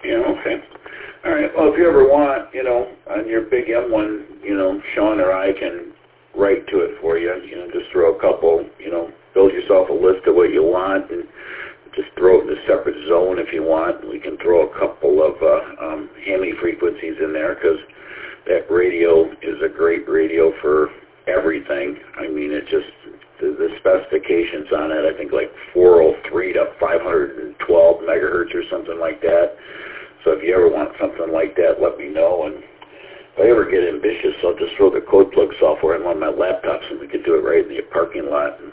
Yeah, okay. All right. Well, if you ever want, on your big M1, Sean or I can write to it for you. Just throw a couple, build yourself a list of what you want and just throw it in a separate zone if you want. We can throw a couple of Hemi frequencies in there because that radio is a great radio for everything. I mean, it just, the specifications on it, I think like 403 to 512 megahertz or something like that. So if you ever want something like that, let me know. And if I ever get ambitious, I'll just throw the code plug software in one of my laptops and we could do it right in the parking lot.